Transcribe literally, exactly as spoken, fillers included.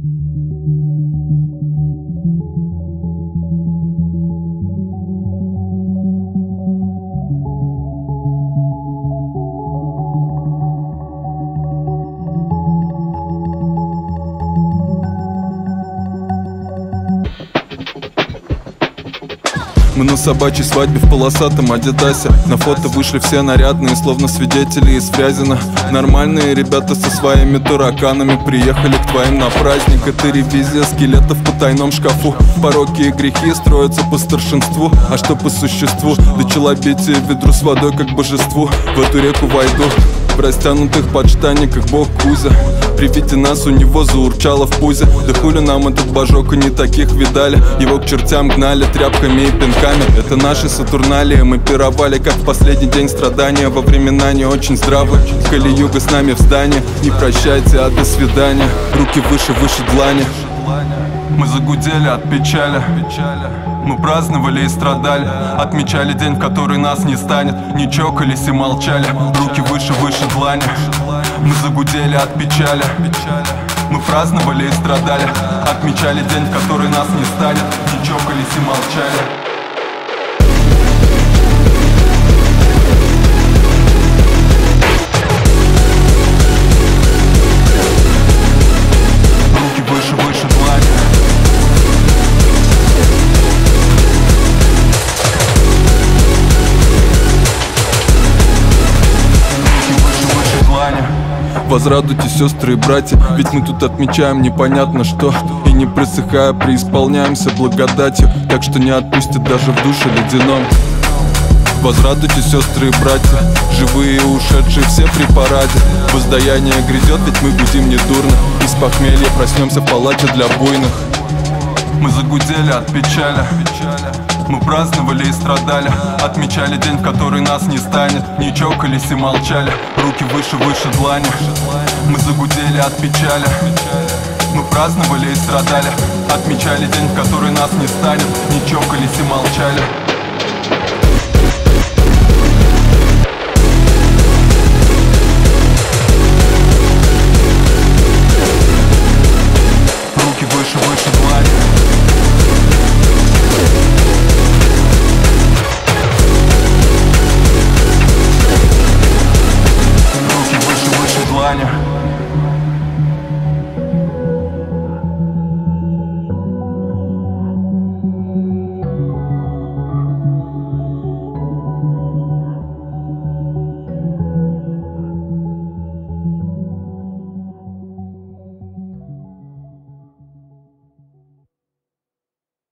Мы на собачьей свадьбе в полосатом адидасе. На фото вышли все нарядные, словно свидетели из Фрязино. Нормальные ребята со своими тараканами приехали к твоим на праздник. Это ревизия скелетов в потайном шкафу. Пороки и грехи строятся по старшинству, а что по существу? До челобития ведру с водой как божеству. В эту реку войду в растянутых подштанниках бог Кузя. При виде нас у него заурчало в пузе. Да хули нам этот божок, и не таких видали. Его к чертям гнали тряпками и пинками. Это наши сатурналии, мы пировали как в последний день страдания. Во времена не очень здравы, Кали-юга с нами в здании. Не прощайте, а до свидания. Руки выше, выше длани. Мы загудели от печали. Мы праздновали и страдали. Отмечали день, в который нас не станет. Не чокались и молчали. Руки выше, выше длани. Мы загудели от печали. Мы праздновали и страдали. Отмечали день, в который нас не станет. Не чокались и молчали. Возрадуйтесь, сестры и братья, ведь мы тут отмечаем непонятно что. И не присыхая, преисполняемся благодатью, так что не отпустит даже в душе ледяном. Возрадуйтесь, сестры и братья, живые и ушедшие все при параде. Воздаяние грядет, ведь мы гудим недурно. Из похмелья проснемся в палате для буйных. Мы загудели от печали. Мы праздновали и страдали. Отмечали день, в который нас не станет. Не чокались и молчали. Руки выше, выше длани. Мы загудели от печали. Мы праздновали и страдали. Отмечали день, в который нас не станет. Не чокались и молчали.